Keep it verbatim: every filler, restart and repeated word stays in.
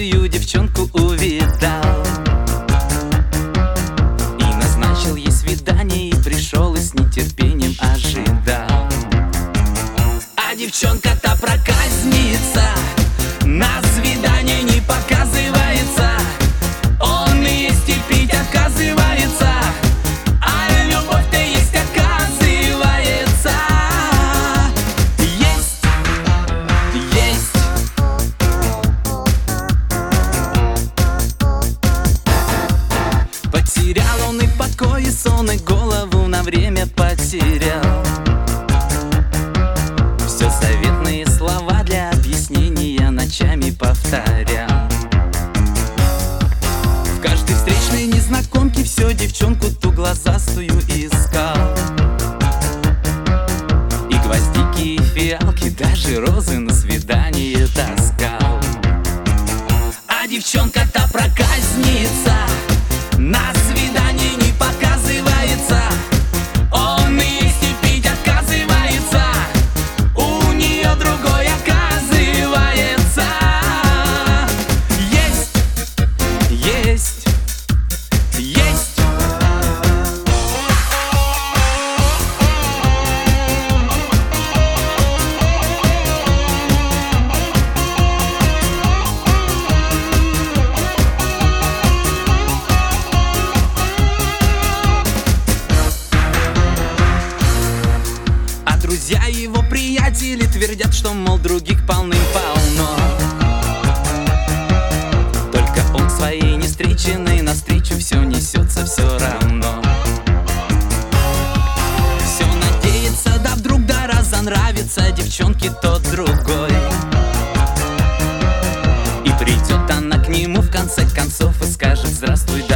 глазастую девчонку увидал и назначил ей свидание, и пришел, и с нетерпением ожидал. А девчонка-то проказница, на свидание не показывается. Он и есть и пить отказывается, а любовь-то есть оказывается. Есть, есть. Потерял он и покой, и сон, и голову на время потерял. Все заветные слова для объяснения ночами повторял. В каждой встречной незнакомке все девчонку ту глазастую искал. И гвоздики, и фиалки, даже розы на свидание таскал. А девчонка-то проказница, на свидание не показывается. Он и есть и пить отказывается, у нее другой оказывается. Есть, есть, есть. Друзья его приятели твердят, что, мол, других полным-полно. Только он своей невстреченной навстречу все несется все равно. Все надеется, да вдруг да разонравится девчонке тот другой. И придет она к нему в конце концов и скажет: здравствуй,